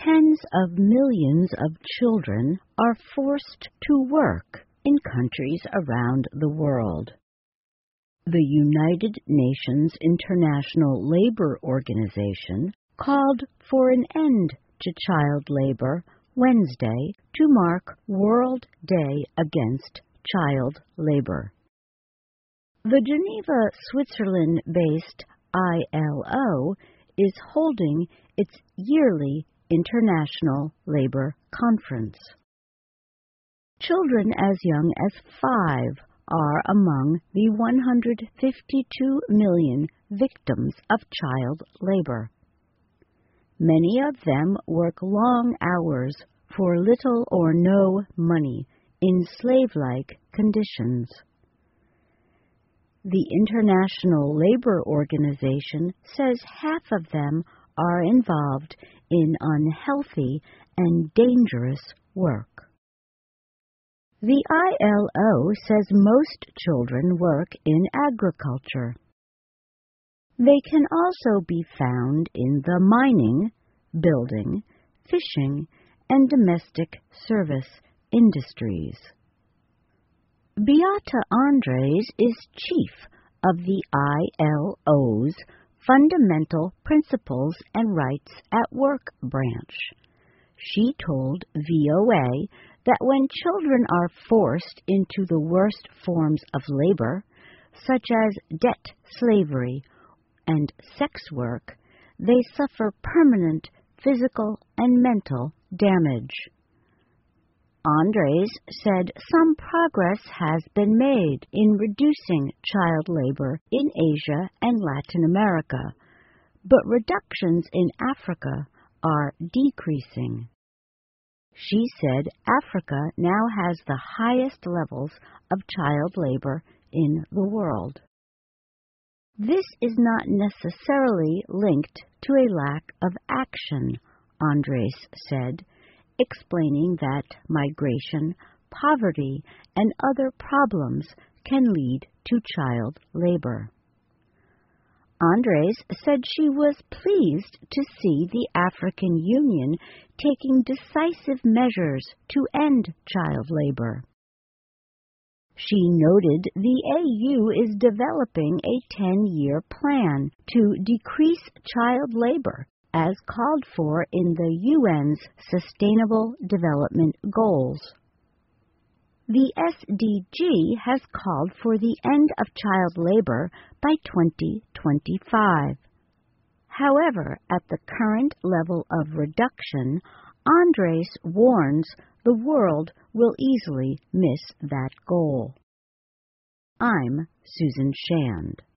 tens of millions of children are forced to work in countries around the world. The United Nations International Labor Organization called for an end to child labor Wednesday to mark World Day Against Child Labor. The Geneva, Switzerland-based ILO is holding its yearly International Labor Conference. Children as young as 5 are among the 152 million victims of child labor. Many of them work long hours for little or no money in slave-like conditions. The International Labor Organization says half of them are involved in unhealthy and dangerous work. The ILO says most children work in agriculture. They can also be found in the mining, building, fishing, and domestic service industries. Beata Andres is chief of the ILO's Fundamental Principles and Rights at Work branch. She told VOA that when children are forced into the worst forms of labor, such as debt slavery and sex work, they suffer permanent physical and mental damage. Andres said some progress has been made in reducing child labor in Asia and Latin America, but reductions in Africa are decreasing. She said Africa now has the highest levels of child labor in the world. This is not necessarily linked to a lack of action, Andres said, explaining that migration, poverty, and other problems can lead to child labor. Andres said she was pleased to see the African Union taking decisive measures to end child labor. She noted the AU is developing a 10-year plan to decrease child labor as called for in the UN's Sustainable Development Goals. The SDG has called for the end of child labor by 2025. However, at the current level of reduction, Andres warns the world will easily miss that goal. I'm Susan Shand.